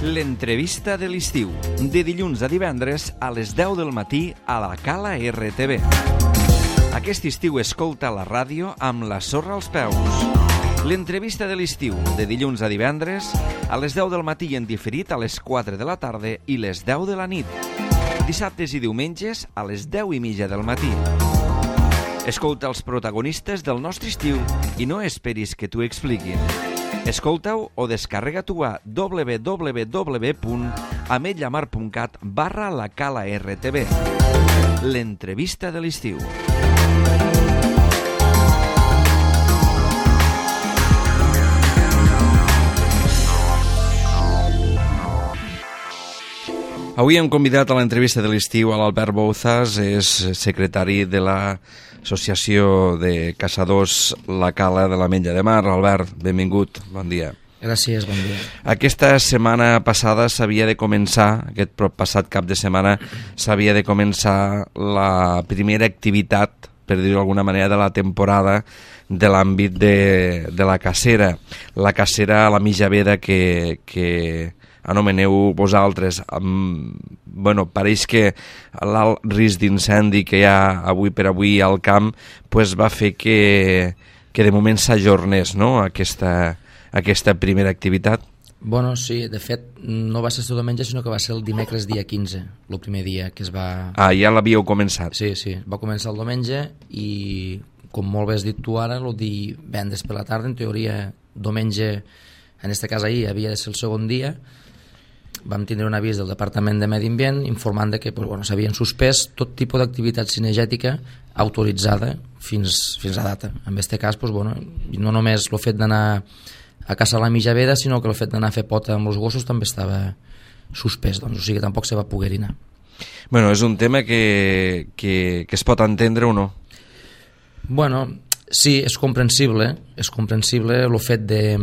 L'entrevista de l'estiu, de dilluns a divendres a les 10 del matí a la Cala RTV. Aquest estiu escolta la ràdio amb la sorra als peus. L'entrevista de l'estiu, de dilluns a divendres a les 10 del matí en diferit a les 4 de la tarda i les 10 de la nit. Dissabtes i diumenges a les 10:30 del matí. Escolta els protagonistes del nostre estiu i no esperis que t'ho expliquin. Escolta-ho o descarrega-t'ho a www.ametlllamar.cat/la Cala RTV. L'entrevista de l'estiu. Avui hem convidat a l'entrevista de l'estiu a l'Albert Bouzas, és secretari de l'Associació de Caçadors La Cala de l'Ametlla de Mar. Albert, benvingut, bon dia. Gràcies, bon dia. Aquesta setmana passada s'havia de començar, aquest passat cap de setmana, s'havia de començar la primera activitat, per dir-ho d'alguna manera, de la temporada de l'àmbit de la cacera. La cacera a la Mijaveda que anomeneu vosaltres. Bueno, pareix que l'alt risc d'incendi que hi ha avui per avui al camp pues va fer que de moment s'ajornés, no?, aquesta primera activitat. Bueno, sí, de fet no va ser el diumenge, sinó que va ser el dimecres dia 15, el primer dia que es va... Ah, ja l'havíeu començat. Sí, va començar el diumenge i, com molt bé has dit tu ara, el divendres per la tarda, en teoria diumenge, en este cas ahir, havia de ser el segon dia. Vam tindre un avís del Departament de Medi Ambient informant que s'havien suspès tot tipus d'activitat cinegètica autoritzada fins a data. En aquest cas, no només el fet d'anar a caçar la Mijaveda, sinó que el fet d'anar a fer pota amb els gossos també estava suspès, o sigui que tampoc se va poder anar. Bueno, és un tema que es pot entendre o no? Bueno, sí, és comprensible el fet de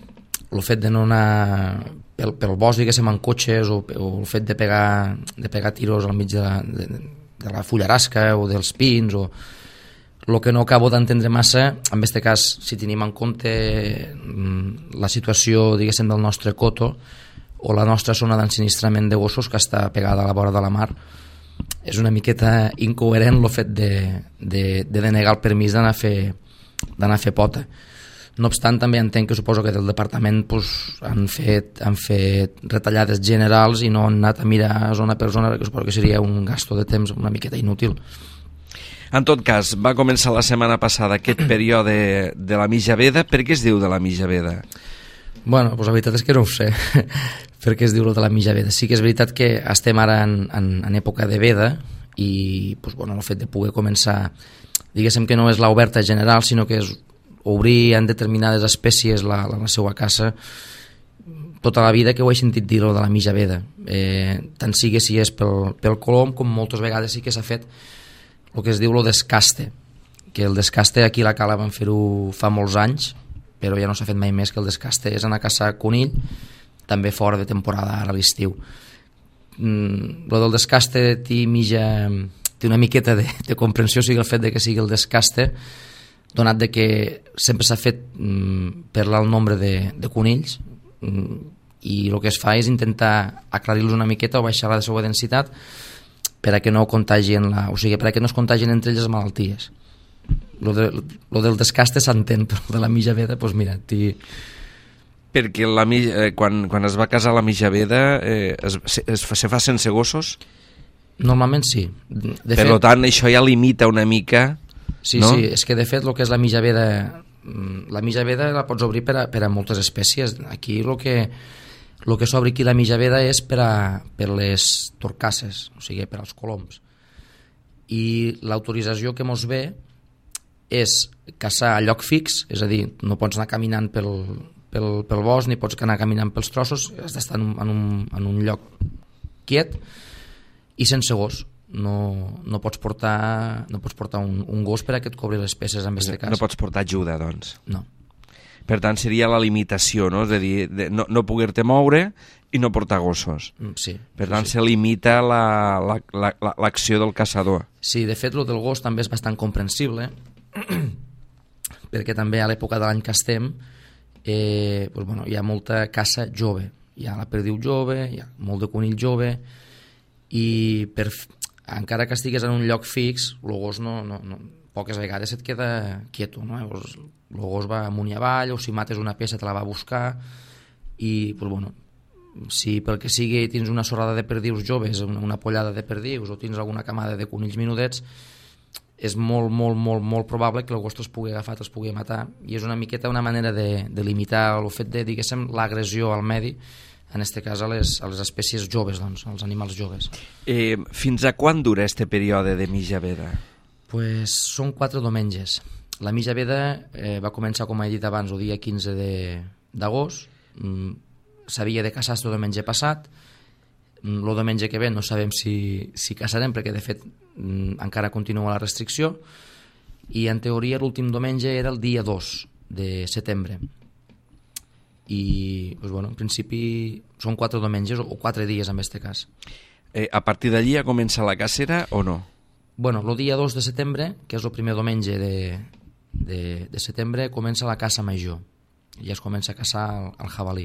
no anar pel bosc, diguéssim, en cotxes, o el fet de pegar tiros al mig de la fullarasca o dels pins, o el que no acabo d'entendre massa, en aquest cas, si tenim en compte la situació, diguéssim, del nostre coto o la nostra zona d'ensinistrament de gossos que està pegada a la vora de la mar, és una miqueta incoherent el fet de denegar el permís d'anar a fer pota. No obstant, també entenc que suposo que del departament han fet retallades generals i no han anat a mirar zona per zona, perquè suposo que seria un gasto de temps una miqueta inútil. En tot cas, va començar la setmana passada aquest període de la Mijaveda. Per què es diu de la Mijaveda? Bueno, la veritat és que no ho sé per què es diu de la Mijaveda. Sí que és veritat que estem ara en època de veda i el fet de poder començar, diguéssim que no és l'oberta general, sinó que és obrir en determinades espècies la seva caça. Tota la vida que ho he sentit dir de la Mijaveda, tant sigui si és pel colom, com moltes vegades sí que s'ha fet el que es diu el descaste, que el descaste aquí a la Cala van fer-ho fa molts anys, però ja no s'ha fet mai més, que el descaste és anar a caçar conill, també fora de temporada, ara a l'estiu. El del descaste té una miqueta de comprensió, sigui el fet de que sigui el descaste, donat de que sempre s'ha fet per l'alt nombre de conills, i el que es fa és intentar aclarir-los una miqueta o baixar la seva densitat per a que no contagien per a que no es contagien entre ells les malalties. Lo del descaste s'entén, però de la Mijaveda, mira, perquè quan es va casar la Mijaveda se fa sense gossos? Normalment sí. Per tant, això ja limita una mica. Sí, no? Sí, és que de fet el que és la Mijaveda la pots obrir per a moltes espècies. Aquí el que s'obre aquí la Mijaveda és per les torcasses, o sigui, per als coloms. I l'autorització que mos ve és caçar a lloc fix, és a dir, no pots anar caminant pel bosc ni pots anar caminant pels trossos, has d'estar en un lloc quiet i sense gos. No pots portar un gos per a que et cobri les peces en aquest cas. No pots portar ajuda, doncs? No. Per tant, seria la limitació, no? És a dir, no poder-te moure i no portar gossos. Sí. Per tant, se limita l'acció del caçador. Sí, de fet, el del gos també és bastant comprensible, perquè també a l'època de l'any que estem hi ha molta caça jove, hi ha la perdiu jove, hi ha molt de conill jove, i encara que estigues en un lloc fix, el gos poques vegades et queda quieto, no? Llavors, el gos va amunt i avall, o si mates una peça te la va a buscar, i pues, bueno, si pel que sigui tens una sorrada de perdius joves, una pollada de perdius, o tens alguna camada de conills menudets, és molt, molt, molt, molt probable que el gos te'ls pugui agafar, te'ls pugui matar, i és una miqueta una manera de limitar el fet de, diguéssim, l'agressió al medi, en aquest cas a les espècies joves, doncs, als animals joves. Fins a quan dura este període de mitja veda? Pues són 4 diumenges. La mitja veda va començar, com he dit abans, el dia 15 d'agost. S'havia de caçar el diumenge passat. El diumenge que ve no sabem si caçarem, perquè de fet encara continua la restricció, i en teoria l'últim diumenge era el dia 2 de setembre. I pues, bueno, en principi són 4 diumenges o 4 dies en aquest cas. A partir d'allí ja comença la cacera o no? Bueno, el dia 2 de setembre, que és el primer diumenge de setembre, comença la caça major. Ja es comença a caçar el jabalí.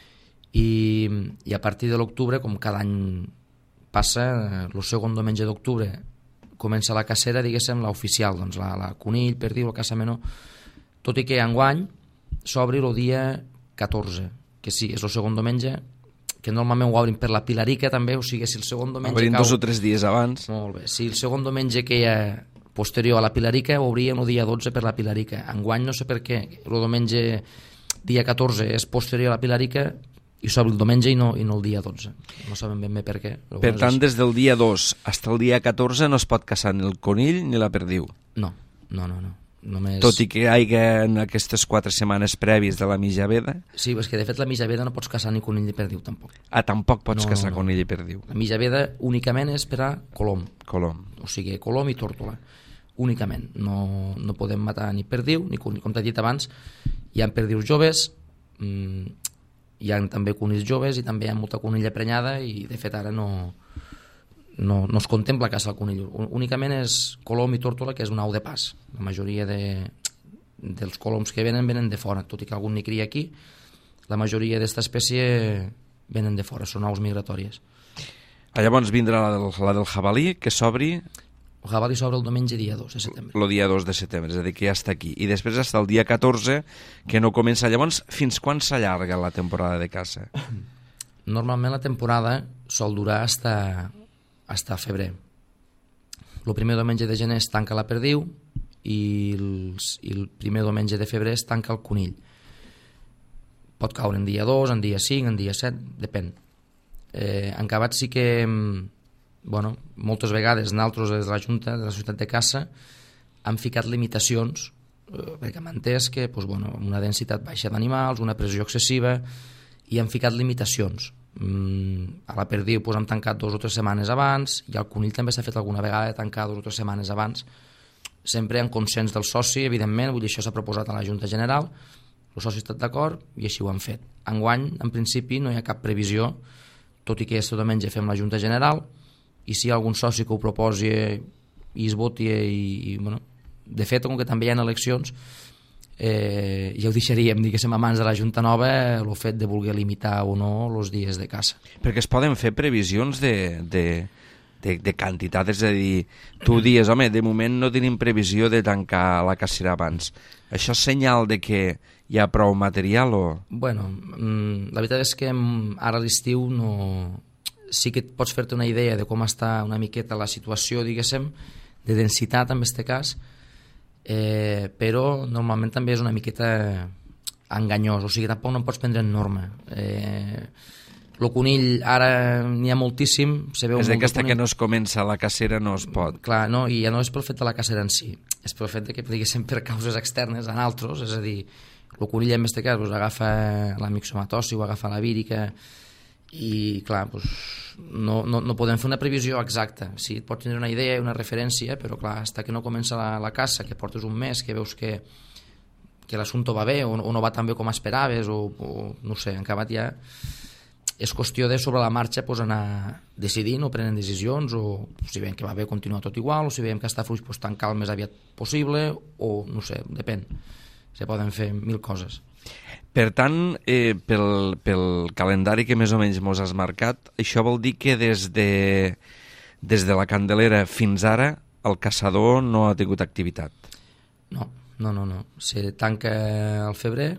I a partir de l'octubre, com cada any passa, el segon diumenge d'octubre comença la cacera, diguéssim, l'oficial, doncs la conill, perdiu, la caça menor, tot i que enguany s'obri el dia 14, que sí, és el segon diumenge, que normalment ho obrin per la Pilarica també, o sigui, si el segon diumenge obrin 2 o 3 dies abans. Molt bé, si el segon diumenge que hi ha posterior a la Pilarica ho obríem el dia 12 per la Pilarica. Enguany no sé per què, el diumenge dia 14 és posterior a la Pilarica i s'obre el diumenge i no el dia 12. No sabem ben bé per què. Per tant, des del dia 2 fins al dia 14 no es pot caçar ni el conill ni la perdiu. No. Només... Tot i que hi hagi en aquestes 4 setmanes prèvies de la mitja veda. Sí, és que de fet la mitja veda no pots caçar ni conill ni perdiu tampoc. Tampoc pots caçar conill i perdiu. La mitja veda únicament és per a colom. O sigui, colom i tórtola. Únicament. No podem matar ni perdiu ni conill. Com t'he dit abans, hi ha perdius joves, hi ha també conills joves i també hi ha molta conilla prenyada, i de fet ara no es contempla caçar el conill. Únicament és colom i tórtola, que és un au de pas. La majoria dels coloms que venen de fora, tot i que algun n'hi cria aquí, la majoria d'esta espècie venen de fora, són aus migratòries. Llavors vindrà la del jabalí, que s'obri... El jabalí s'obre el diumenge dia 2 de setembre. El dia 2 de setembre, és a dir, que ja està aquí. I després fins el dia 14, que no comença. Llavors, fins quan s'allarga la temporada de caça? Normalment la temporada sol durar hasta febrer. El primer diumenge de gener es tanca la perdiu i el primer diumenge de febrer es tanca el conill. Pot caure en dia 2, en dia 5, en dia 7, depèn. En acabat sí que moltes vegades nosaltres des de la Junta de la Societat de Caça han ficat limitacions, perquè hem entès que una densitat baixa d'animals, una pressió excessiva, i han ficat limitacions. A la perdiu hem tancat 2 o 3 setmanes abans, i al conill també s'ha fet alguna vegada de tancar 2 o 3 setmanes abans, sempre en consens del soci, evidentment. Vull dir, això s'ha proposat a la Junta General, el soci ha estat d'acord i així ho han fet. Enguany, en principi, no hi ha cap previsió, tot i que aquest diumenge fem la Junta General, i si hi ha algun soci que ho proposi i es voti, de fet, com que també hi ha eleccions, ja ho deixaríem, diguéssim, a mans de la Junta Nova el fet de voler limitar o no els dies de caça. Perquè es poden fer previsions de quantitat, és a dir, tu dius, home, de moment no tenim previsió de tancar la cacera abans. Això és senyal de que hi ha prou material o...? Bueno, la veritat és que ara a l'estiu sí que pots fer-te una idea de com està una miqueta la situació, diguéssim, de densitat en aquest cas, però normalment també és una miqueta enganyós, o sigui, tampoc no em pots prendre en norma. El conill ara n'hi ha moltíssim, se veu és molt que fins que no es comença la cacera no es pot. Clar, no, i ja no és pel fet de la cacera en si, és pel fet que, diguéssim, per causes externes a altres, és a dir, el conill en aquest cas agafa la mixomatosi o agafa la vírica, i clar, no podem fer una previsió exacta. Sí, et pots tenir una idea i una referència, però clar, fins que no comença la caça, que portes un mes, que veus que l'assumpte va bé o no va tan bé com esperaves, o no sé, en acabat ja és qüestió de sobre la marxa anar decidint o prenent decisions, o si veiem que va bé continuar tot igual, o si veiem que està fluix tancar el més aviat possible, o no sé, depèn, se poden fer 1000 coses. Per tant, pel calendari que més o menys mos has marcat, això vol dir que des de la Candelera fins ara el caçador no ha tingut activitat. No. Se tanca al febrer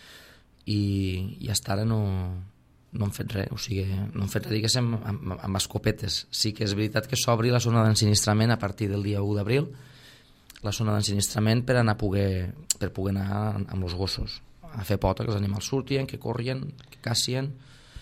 i hasta ara no hem fet res, o sigui, no hem fet res, diguéssim, amb escopetes. Sí que és veritat que s'obri la zona d'ensinistrament a partir del dia 1 d'abril, la zona d'ensinistrament per poder anar amb els gossos a fer pota, que els animals surtien, que corrien, que cassien,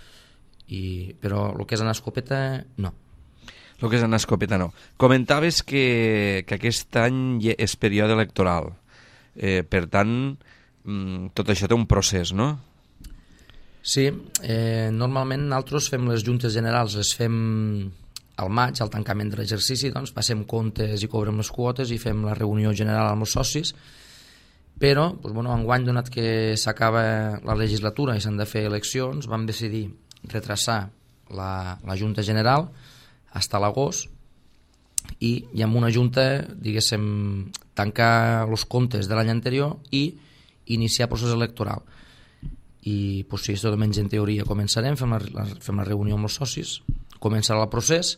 però el que és anar a escopeta, no. El que és anar a escopeta, no. Comentaves que aquest any és període electoral. Per tant, tot això té un procés, no? Sí, normalment nosaltres fem les juntes generals, les fem al maig, al tancament de l'exercici, doncs passem comptes i cobrem les quotes i fem la reunió general amb els socis, però enguany, donat que s'acaba la legislatura i s'han de fer eleccions, vam decidir retrasar la junta general fins a l'agost i amb una junta, diguéssim, tancar els comptes de l'any anterior i iniciar procés electoral. I sí, aquest diumenge en teoria començarem, fem la reunió amb els socis, començarà el procés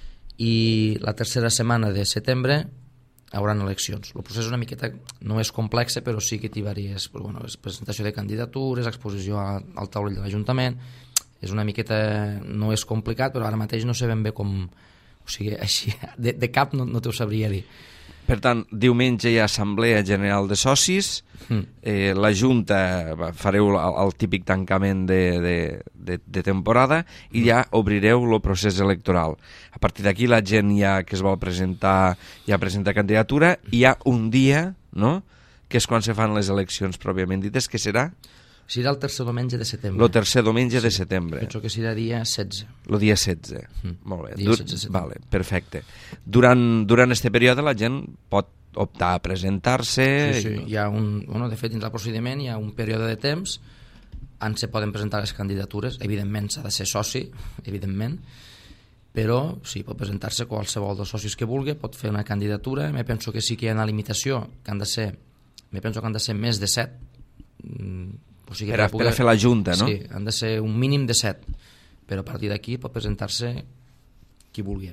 i la tercera setmana de setembre hi haurà eleccions. El procés una miqueta no és complex, però sí que t'hi varies, és presentació de candidatures, exposició al taulell de l'Ajuntament, és una miqueta, no és complicat, però ara mateix no sé ben bé com, o sigui, així, de cap no t'ho sabria dir. Per tant, diumenge hi ha assemblea general de socis, la Junta fareu el típic tancament de temporada i ja obrireu el procés electoral. A partir d'aquí la gent que es vol presentar ja presenta candidatura, hi ha un dia, no?, que és quan se fan les eleccions pròpiament dites, que serà? Serà el tercer diumenge de setembre. El tercer diumenge de setembre. Penso que serà dia 16. El dia 16. Molt bé. Dia 16 de setembre. Vale, perfecte. Durant este període la gent pot optar a presentar-se... Sí. Hi ha de fet, dins el procediment hi ha un període de temps on se poden presentar les candidatures. Evidentment s'ha de ser soci, evidentment, però sí, pot presentar-se qualsevol dels socis que vulgui, pot fer una candidatura. Me penso que sí que hi ha una limitació, que han de ser més de 7, o sigui, per a fer la junta, no? Sí, han de ser un mínim de 7, però a partir d'aquí pot presentar-se qui vulgui.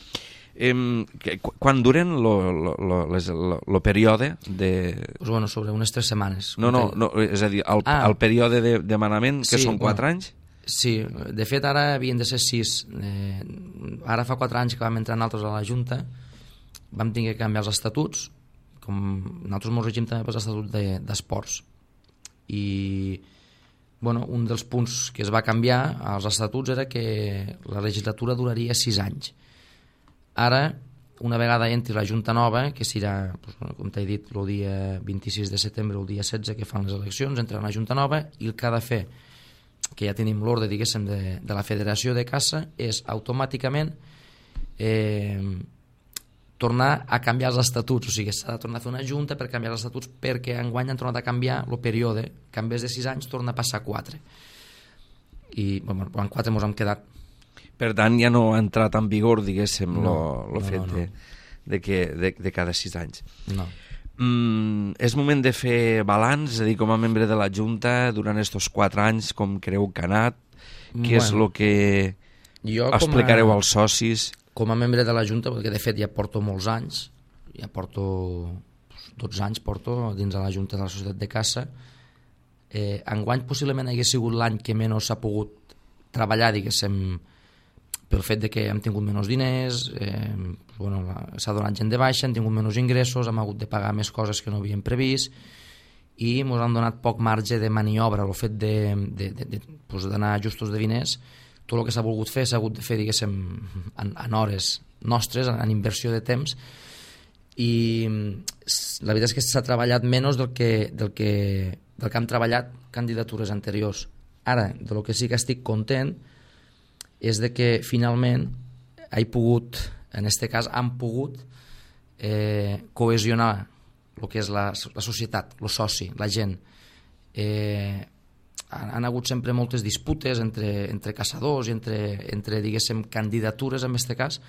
Quan duren el període de... sobre unes 3 setmanes. No, és a dir, el període de demanament, que són 4 anys? Sí, de fet ara havien de ser 6. Ara fa 4 anys que vam entrar nosaltres a la Junta, vam tenir que canviar els estatuts, com nosaltres ens regim també pels estatuts d'esports. I un dels punts que es va canviar als estatuts era que la legislatura duraria 6 anys. Ara, una vegada entri la Junta nova, que serà, com t'he dit, el dia 26 de setembre o el dia 16 que fan les eleccions, entrarà la Junta nova i el que ha de fer, que ja tenim l'ordre, diguéssim, de la Federació de Caça, és automàticament tornar a canviar els estatuts, o sigui, s'ha de tornar a fer una junta per canviar els estatuts perquè enguany han tornat a canviar el període, que en vez de 6 anys torna a passar 4. I en 4 ens hem quedat. Per tant, ja no ha entrat en vigor, diguéssim, el fet de cada 6 anys. No. És moment de fer balanç, és a dir, com a membre de la Junta, durant aquests 4 anys, com creu que ha anat, què és el que explicareu als socis? Com a membre de la Junta, perquè de fet ja porto molts anys, ja porto 12 anys dins de la Junta de la Societat de Caça, enguany possiblement hagués sigut l'any que menys s'ha pogut treballar, diguéssim, pel fet de que hem tingut menys diners, s'ha donat gent de baixa, hem tingut menys ingressos, hem hagut de pagar més coses que no havíem previst i ens han donat poc marge de maniobra. El fet d'anar justos de diners, tot el que s'ha volgut fer s'ha hagut de fer, diguéssim, en hores nostres, en inversió de temps, i la veritat és que s'ha treballat menys del que han treballat candidatures anteriors. Ara, del que sí que estic content és de que finalment han pogut cohesionar el que és la societat, el soci, la gent. Han hagut sempre moltes disputes entre caçadors i entre diguéssim, candidatures, en aquest cas.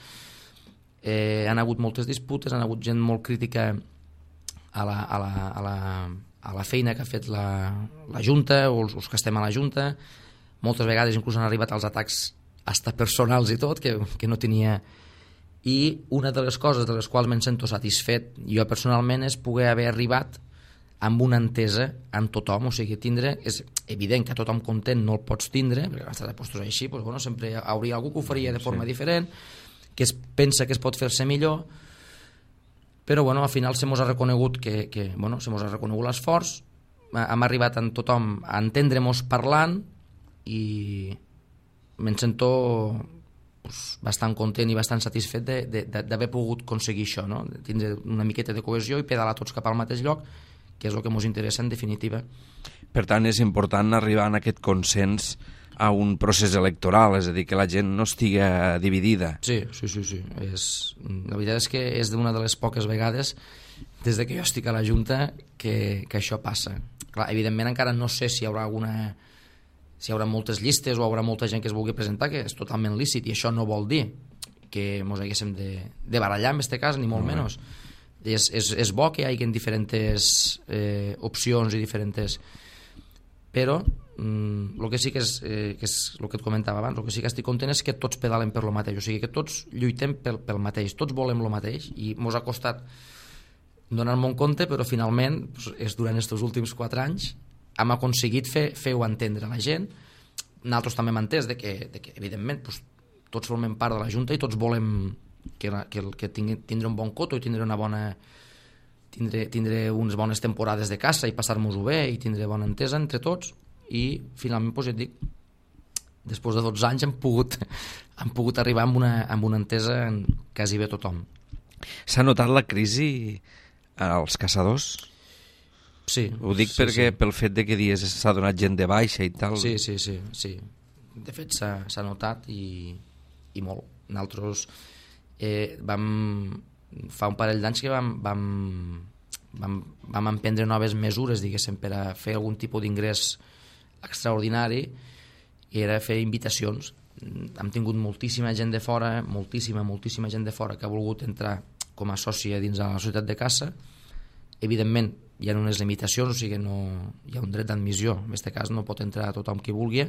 Han hagut moltes disputes, han hagut gent molt crítica a a la feina que ha fet la Junta o els que estem a la Junta. Moltes vegades inclús han arribat als atacs hasta personals i tot, que no tenia. I una de les coses de les quals me'n sento satisfet jo personalment és poder haver arribat amb una entesa amb tothom, o sigui, tindre, és evident que tothom content no el pots tindre, perquè a estar postos així, doncs, bueno, sempre hauria algú que ho faria de forma diferent, que pensa que es pot fer-se millor, però bueno, al final se mos ha reconegut bueno, se mos ha reconegut l'esforç, hem arribat amb tothom a entendre-mos parlant i me'n sento bastant content i bastant satisfet d'haver pogut aconseguir això, no? De tindre una miqueta de cohesió i pedalar tots cap al mateix lloc, que és el que ens interessa en definitiva. Per tant, és important arribar a aquest consens a un procés electoral, és a dir, que la gent no estiga dividida. Sí. La veritat és que és una de les poques vegades des que jo estic a la Junta que això passa. Clar, evidentment encara no sé si hi haurà si hi haurà moltes llistes o hi haurà molta gent que es vulgui presentar, que és totalment lícit, i això no vol dir que ens haguéssim de barallar en aquest cas, ni molt menys. És bo que hi hagi diferents opcions i diferents... Però el que sí que és el que et comentava abans, el que sí que estic content és que tots pedalen per lo mateix, o sigui que tots lluitem pel mateix, tots volem lo mateix, i mos ha costat donar-me un compte, però finalment és durant aquests últims 4 anys hem aconseguit fer-ho entendre a la gent. Nosaltres també hem entès que evidentment tots formem part de la Junta i tots volem que tindre un bon coto i tindre unes bones temporades de caça i passar-nos-ho bé i tindre bona entesa entre tots, i finalment ja et dic, després de 12 anys hem pogut arribar amb una entesa en quasi bé tothom. S'ha notat la crisi als caçadors? Sí. Ho dic perquè pel fet de que dies s'ha donat gent de baixa i tal. Sí. De fet s'ha notat i molt. Nosaltres fa un parell d'anys que vam emprendre noves mesures, diguéssim, per a fer algun tipus d'ingrés extraordinari, i era fer invitacions. Hem tingut moltíssima gent de fora, moltíssima gent de fora que ha volgut entrar com a sòcia dins de la societat de caça. Evidentment hi ha unes limitacions, o sigui, no hi ha un dret d'admissió, en aquest cas no pot entrar tothom qui vulgui.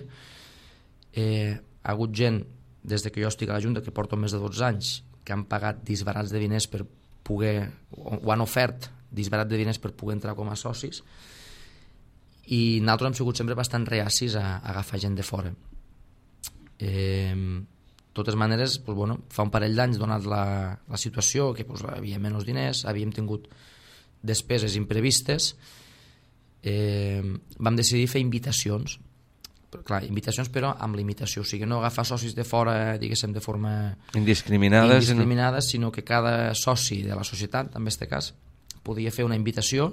Ha hagut gent des que jo estic a la Junta, que porto més de 12 anys, que han pagat disbarats de diners per poder, o han ofert disbarat de diners per poder entrar com a socis, i nosaltres hem sigut sempre bastant reacis a agafar gent de fora. De totes maneres, fa un parell d'anys, donat la situació, que havia menys diners, havíem tingut despeses imprevistes, vam decidir fer invitacions, però amb limitació, o sigui, no agafar socis de fora, diguéssim, de forma indiscriminada, sinó que cada soci de la societat, en aquest cas, podia fer una invitació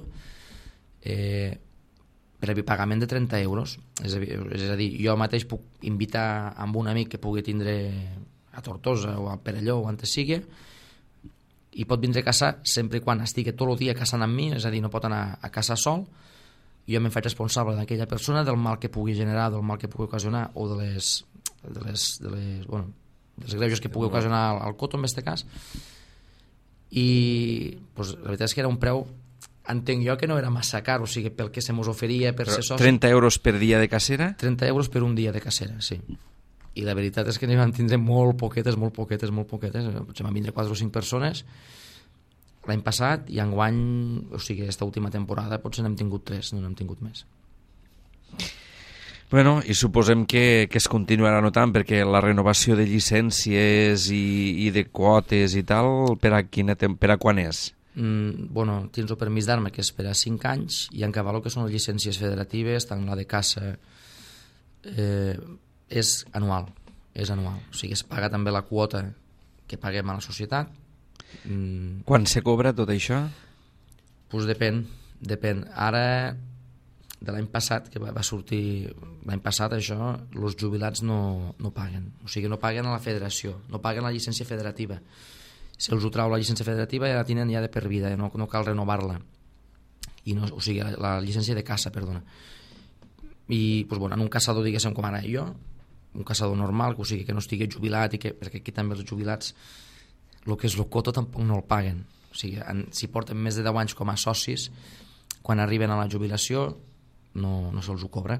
per a pagament de 30 euros. És a dir, jo mateix puc invitar amb un amic que pugui tindre a Tortosa o a Perelló o on sigui, i pot vindre a caçar sempre quan estigui tot el dia caçant amb mi, és a dir, no pot anar a caçar sol. Jo me'n faig responsable d'aquella persona, del mal que pugui generar, del mal que pugui ocasionar, o dels greuges que pugui ocasionar al coto, en aquest cas. I la veritat és que era un preu, entenc jo, que no era massa car, o sigui, pel que se mos oferia per ser soci. 30 euros per dia de cacera? 30 euros per un dia de cacera, sí. I la veritat és que n'hi van tindre molt poquetes, potser van vindre 4 o 5 persones l'any passat, i enguany, o sigui, aquesta última temporada potser n'hem tingut 3, no n'hem tingut més. Bueno, i suposem que es continuarà notant, perquè la renovació de llicències i de quotes i tal, per a quan és? Tens el permís d'arma, que és per a 5 anys, i en cabal que són les llicències federatives, tant la de caça, és anual, o sigui, es paga també la quota que paguem a la societat. Quan se cobra tot això? Doncs depèn. Ara, de l'any passat, que va sortir l'any passat, això, els jubilats no paguen, o sigui, no paguen a la federació, no paguen la llicència federativa. Si els ho trau la llicència federativa ja la tenen ja de per vida, no cal renovar-la, o sigui, la llicència de caça, perdona. I en un caçador, diguéssim, com ara jo, un caçador normal, o sigui, que no estigui jubilat, perquè aquí també els jubilats el que és el coto tampoc no el paguen, o sigui, si porten més de 10 anys com a socis, quan arriben a la jubilació no se'ls ho cobra.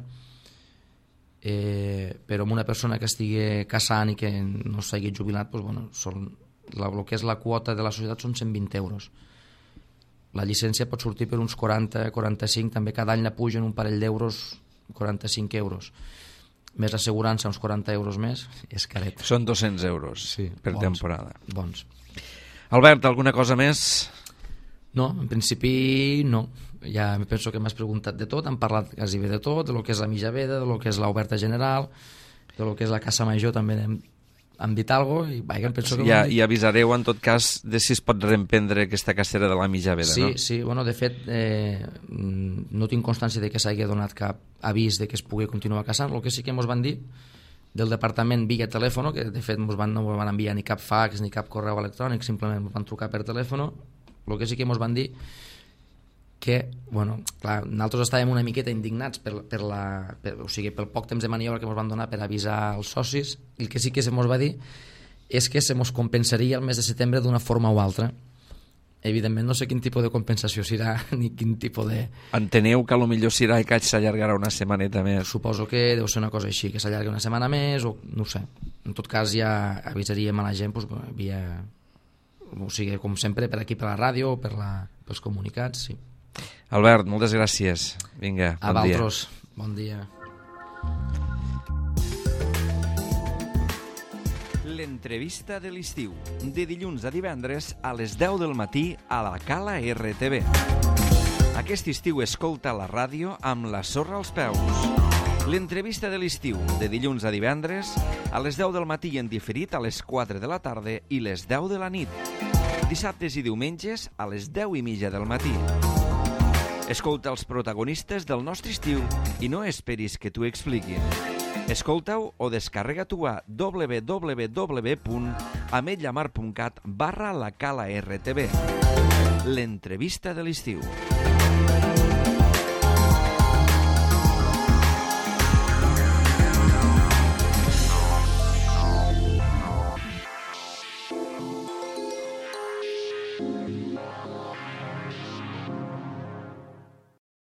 Però amb una persona que estigui casant i que no s'hagi jubilat, doncs, bueno, el que és la quota de la societat són 120 euros. La llicència pot sortir per uns 40, 45, també cada any la pugen un parell d'euros, 45 euros. Més assegurança, uns 40 euros més, és caret. Són 200 euros per temporada. Bons. Albert, alguna cosa més? No, en principi no. Ja penso que m'has preguntat de tot, hem parlat quasi bé de tot, de lo que és la mitja veda, de lo que és l'oberta general, de lo que és la casa major també hem dit alguna cosa, i vaja, penso que... I avisareu en tot cas de si es pot reemprendre aquesta cacera de la mitja veda, no? Sí, bueno, de fet no tinc constància de que s'hagi donat cap avís de que es pugui continuar caçant. El que sí que ens van dir del departament via telèfon, que de fet no ens van enviar ni cap fax ni cap correu electrònic, simplement ens van trucar per telèfon. El que sí que ens van dir que, bueno, clar, nosaltres estàvem una miqueta indignats o sigui, pel poc temps de maniobra que ens van donar per avisar els socis. El que sí que se'ns va dir és que se mos compensaria el mes de setembre d'una forma o altra. Evidentment no sé quin tipus de compensació serà ni quin tipus de... Enteneu que potser serà que s'allargarà una setmaneta més? Suposo que deu ser una cosa així, que s'allargui una setmana més o no ho sé. En tot cas ja avisaríem a la gent doncs, via... o sigui, com sempre, per aquí per la ràdio o pels comunicats, sí. Albert, moltes gràcies. Vinga, bon dia. A vosaltres, bon dia. L'entrevista de l'estiu, de dilluns a divendres a les 10 del matí a la Cala RTV. Aquest estiu escolta la ràdio amb la sorra als peus. L'entrevista de l'estiu, de dilluns a divendres a les 10 del matí i en diferit a les 4 de la tarda i les 10 de la nit. Dissabtes i diumenges a les 10:30 del matí. Escolta els protagonistes del nostre estiu i no esperis que t'ho expliquin. Escolta-ho o descarrega-t'ho a www.ametlllamar.cat/la Cala RTV. L'entrevista de l'estiu.